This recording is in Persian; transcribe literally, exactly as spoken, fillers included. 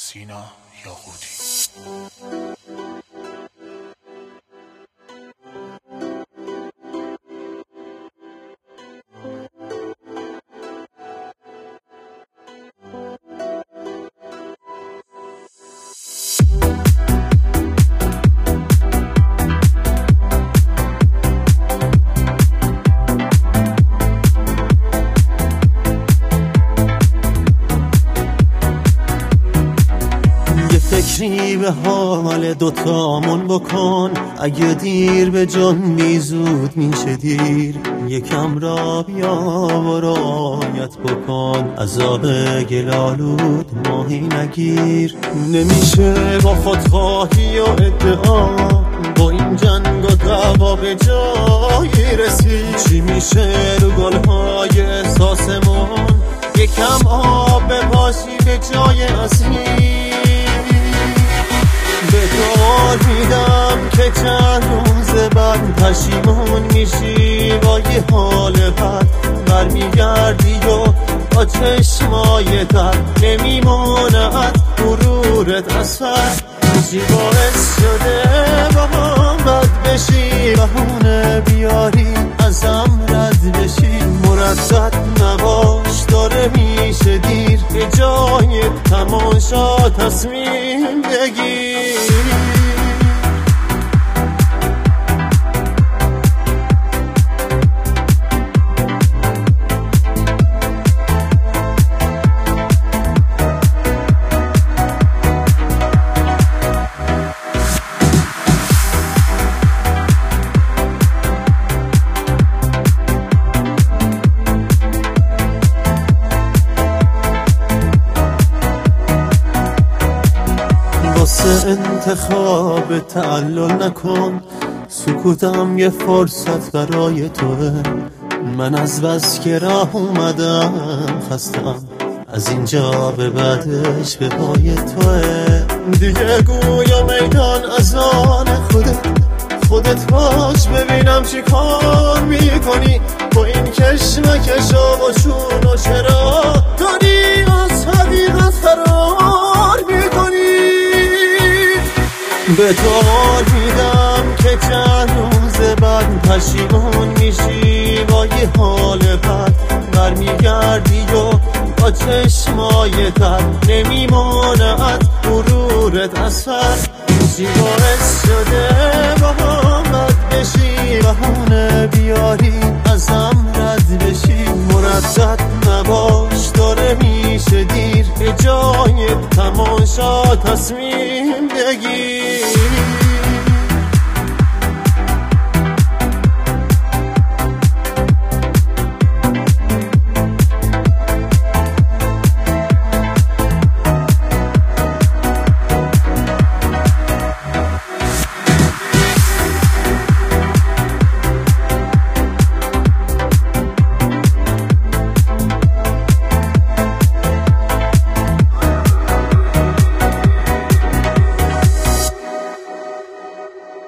سینا یاقوتی. فکری به حال دوتامون بکن، اگه دیر به جان می زود میشه دیر. یکم را بیا و رعایت بکن، عذاب گلالود ماهی نگیر. نمیشه با خودخواهی و ادعا با این جنگ و دعوا به جایی رسید. چی میشه رو گلهای احساسمون یکم آب بپاشی به جای اصیل. به دار میدم که چند روز بعد پشیمون میشی با یه حال بد. برمیگردی و با چشمای تر نمیموند غرورت اثر. چی باعث شده با هم بد بشی، بهونه بیاری ازم رد بشی. مردد نباش داره میشه دیر، به جای تماشا تصمیم بگیر. واسه انتخاب تعلل نکن، سکوتم یه فرصت برای توه. من از بس که راه اومدم خستم، از اینجا به بعدش به پای توه. دیگه گویا میدان از آن خودت، خودت باش ببینم چی کار میکنی با این کشمکشا و چون و چرا داری از حقیقت فرار میکنی. به تو قول میدم که چند روز بعد پشیمون میشی با یه حال بد. برمیگردی و با چشمای تر نمیماند غرورت اثر. چی باعث شده با هم بد بشی، بهونه بیاری ازم رد بشی. مردد نباش داره میشه دیر، به جای تماشا تصمیم